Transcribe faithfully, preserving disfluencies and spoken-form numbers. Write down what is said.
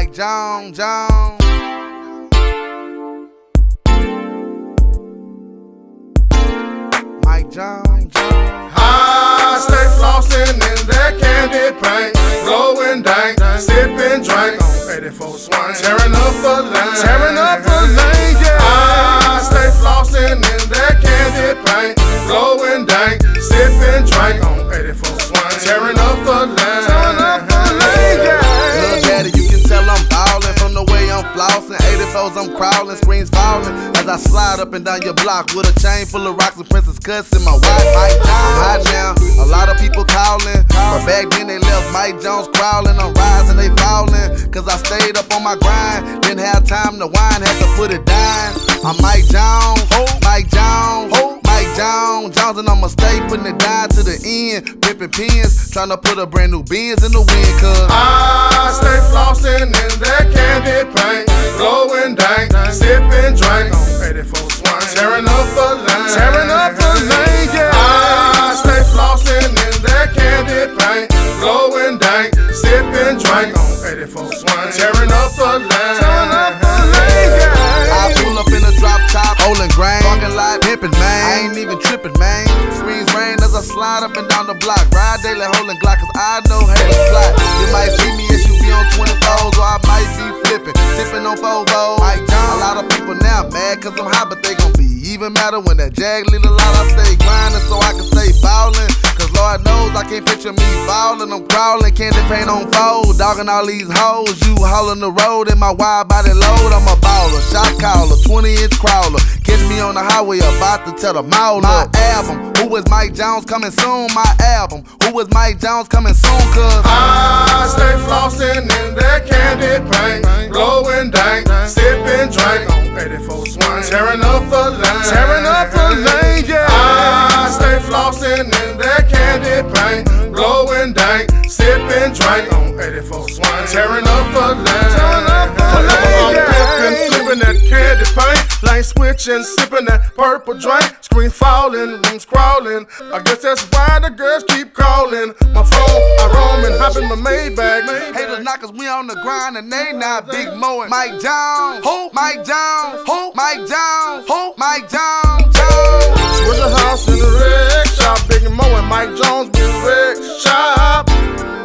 Mike Jones, Jones. Mike Jones, Jones. I stay flossing in that candy paint, blowing dank, sipping drink on eighty-four Swain, tearing up a lane, tearing up a lane, yeah. I stay flossing in that candy paint, blowing dank, sipping drink on eighty-four Swain, tearing up a lane, tearing up a lane, yeah. Little daddy, you can tell I'm ballin' from the way I'm flossing. eighty-fours, I'm crawling, screens falling as I slide up and down your block with a chain full of rocks and Princess Cuts in my wife. Mike Jones, hot now, a lot of people calling, but back then they left Mike Jones crawling. I'm rising, they falling, cause I stayed up on my grind. Didn't have time to whine, had to put it down. I'm Mike Jones, Mike Jones, Mike Jones, Jones, and I'ma stay putting it down to the end. Pimpin' pins, tryna put a brand new Benz in the wind, cause I stay flossing in that candy paint, blowing dank, sipping drink on eighty-four Swain, tearing up a lane, tearing up a lane, yeah. I stay flossing in that candy paint, blowing dank, sipping drink on eighty-four Swain, tearing up a lane, tearing up a lane, yeah. I pull up in a drop top, holding grain, parking lot, pimpin', man. I ain't even trippin', man. Screens rain as I slide up and down the block. Ride daily, holding Glock, cause I know haters plot. You might see me S U V on twenty-fours, or I might be flippin', tippin' on Fovos. A lot of people now mad cause I'm hot, but they gon' be even madder when that jag lead a lot. I stay grindin' so I can stay ballin', cause Lord knows I can't picture me fallin'. I'm crawlin', candy paint on fold, dogging all these hoes. You haulin' the road in my wide body load. I'm a baller, shot caller, twenty inch crawler. Catch me on the highway about to tell the mall. My album, who is Mike Jones coming soon? My album, who is Mike Jones coming soon? Cause I stay flossing in that candy paint, blowing dank, sipping drink on eighty-four Swain, tearing up a lane, tearing up a lane, yeah. I stay flossing in that candy paint, blowing dank, sipping drink on eighty-four Swain, tearing up a lane, tearing up a lane, yeah. Flipping that candy paint, lane switching, sipping that purple drink, screen falling, rooms crawling. I guess that's why the girls keep calling my phone. I roam and hop in my Maybach. haters not cause we on the grind and they not big mowing. Mike Jones, Mike Jones, Mike Jones, Mike Jones, Jones. Switch a house in the wreck shop, big and mowing. Mike Jones with wreck shop.